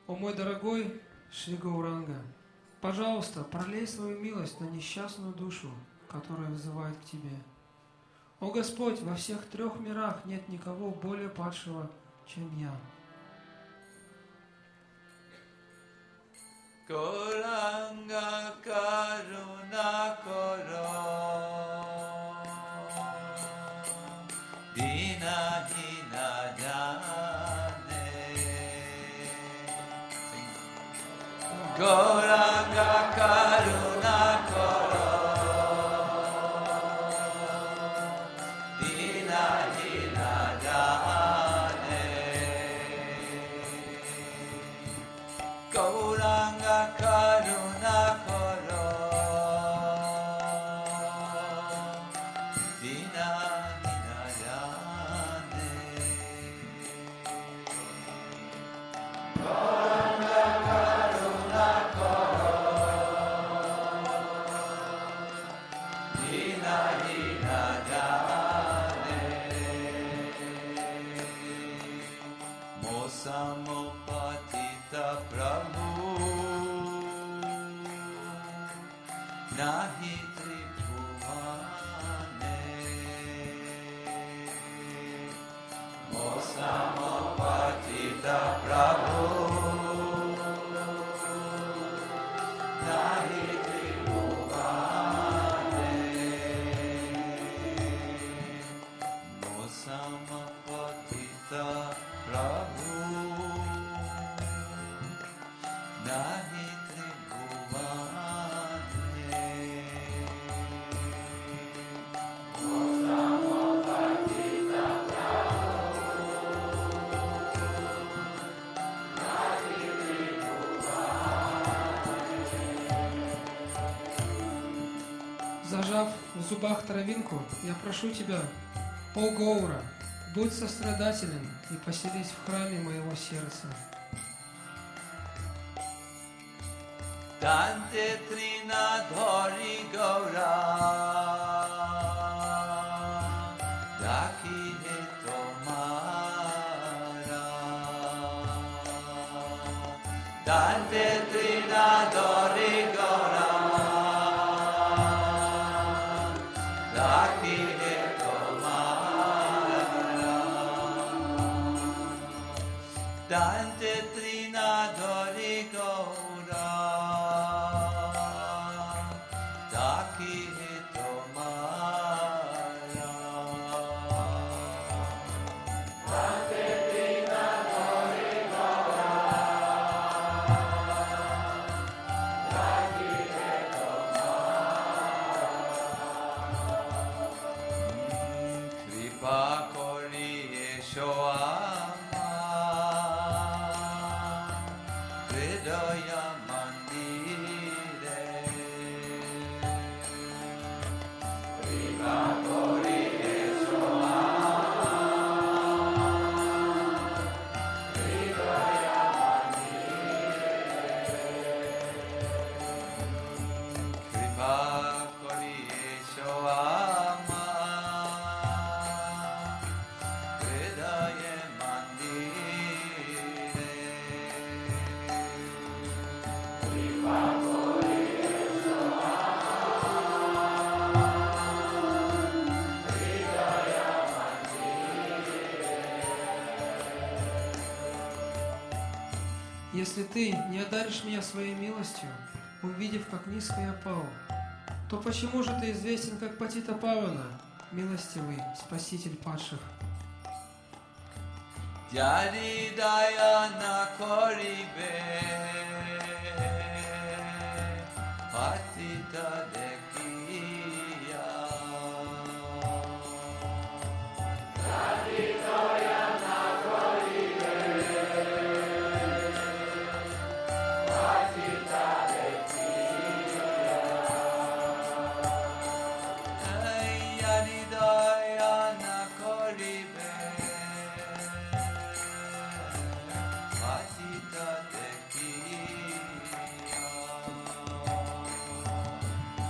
О мой дорогой Шри Гауранга, пожалуйста, пролей свою милость на несчастную душу, которая вызывает к Тебе. О Господь, во всех 3 мирах нет никого более падшего, чем я. Gauranga karuna karo dina hina jane Gauranga karuna karo dina hina jane Gauranga karuna karo dina hina jane Gauranga karuna karo dina hina jane Mosamopatita Prabhu Nahi Tribhuvane Mosamopatita Prabhu Nahi Tribhuvane Mosamopatita Prabhu Nahi Зажав в зубах травинку, я прошу Тебя, о Гаура, будь сострадателен и поселись в храме моего сердца. Dante Trina Dhari Gaura Daki He Tomara Dante Trina Dhari Gaura Daki He Tomara Dante Trina Dhari Gaura Daki He Tomara Dante Trina Dhari Gaura Daki He Tomara Kripa Kori Esho Ama Hridaya Mandire Kripa Kori Esho Ama Hridaya Mandire Kripa Kori Esho Ama Hridaya Mandire Kripa Kori Esho Hridaya Если Ты не одаришь меня своей милостью, увидев, как низко я пал, то почему же Ты известен как Патита Павана, милостивый Спаситель падших? Jari daya na koribe Patita dekiya Jari daya na koribe Patita dekiya Jari daya na koribe Patita dekiya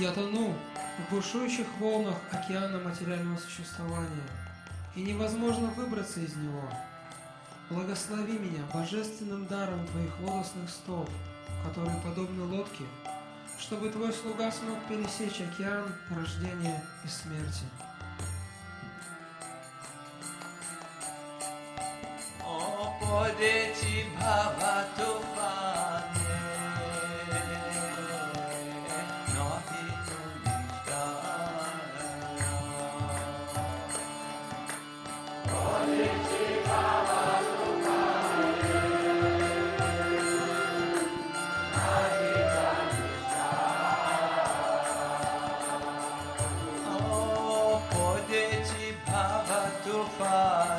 Я тону в бушующих волнах океана материального существования, и невозможно выбраться из него. Благослови меня божественным даром Твоих лотосных стоп, которые подобны лодке, чтобы Твой слуга смог пересечь океан рождения и смерти. Podeci bhavatu pane nahi tunishara Podeci bhavatu pane nahi tunishara Podeci bhavatu pane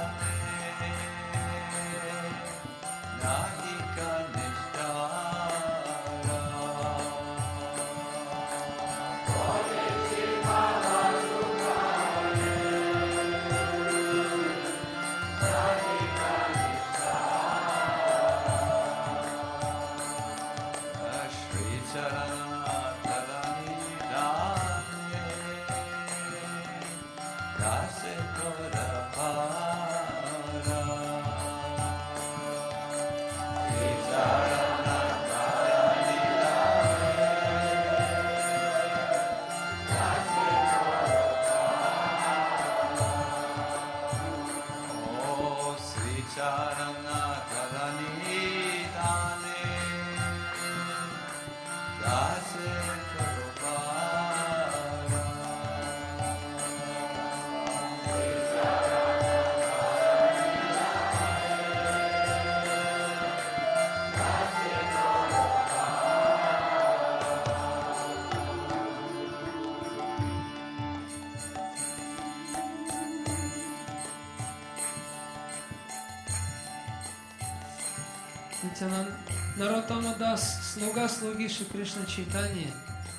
Нароттама Дас, слуга слуги Шри Кришна Чайтаньи,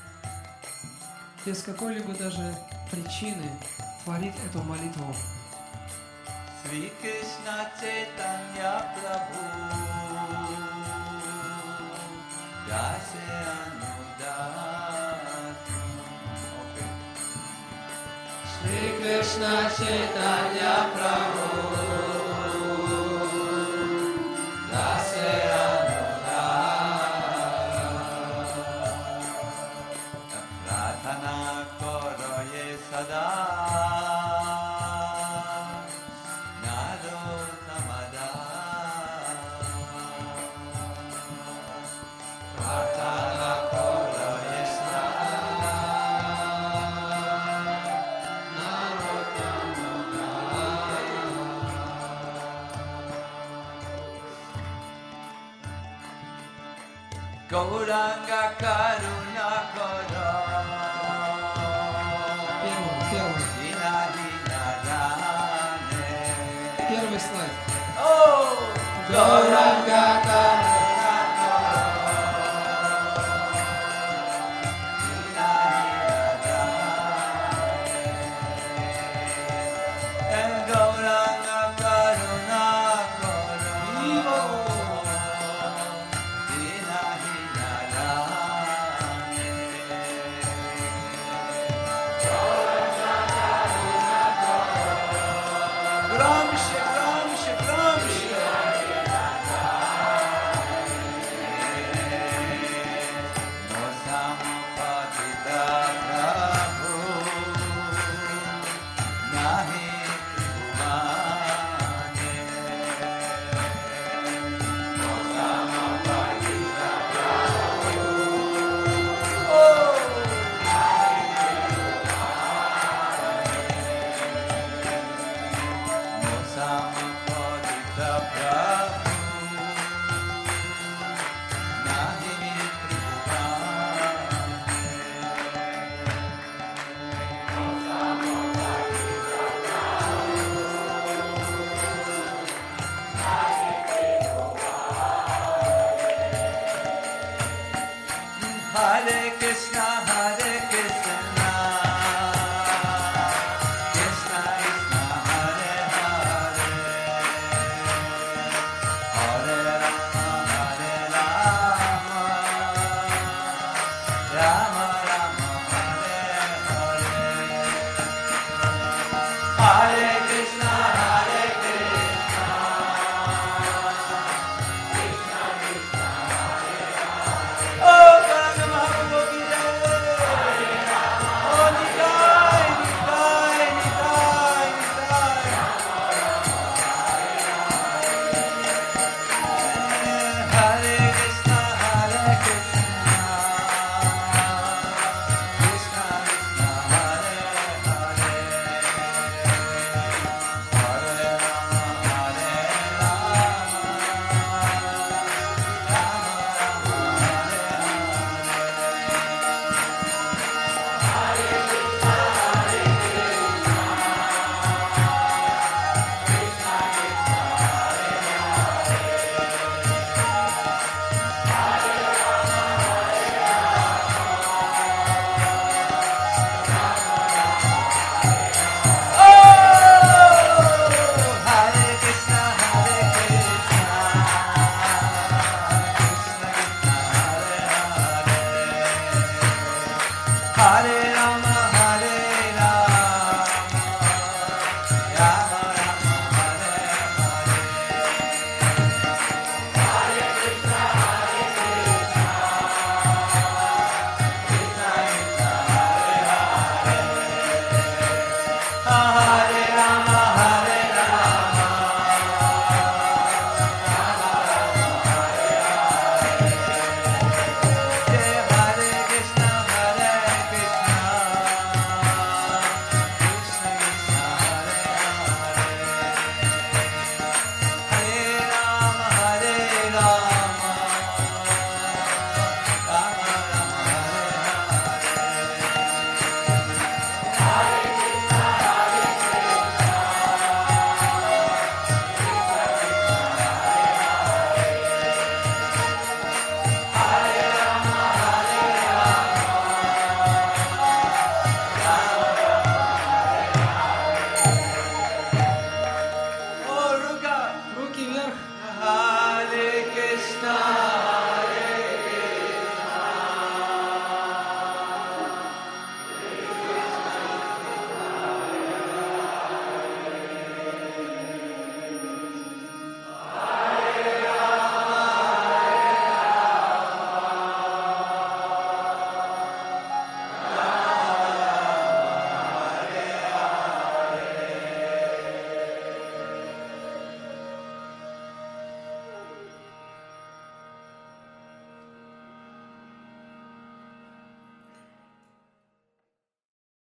без какой-либо даже причины творит эту молитву. Шри Кришна Чайтанья Прабху Дасе Анудату Шри Кришна Чайтанья Прабху Дасе Gauranga Karuna Kara Первый слайд. Gauranga Karuna the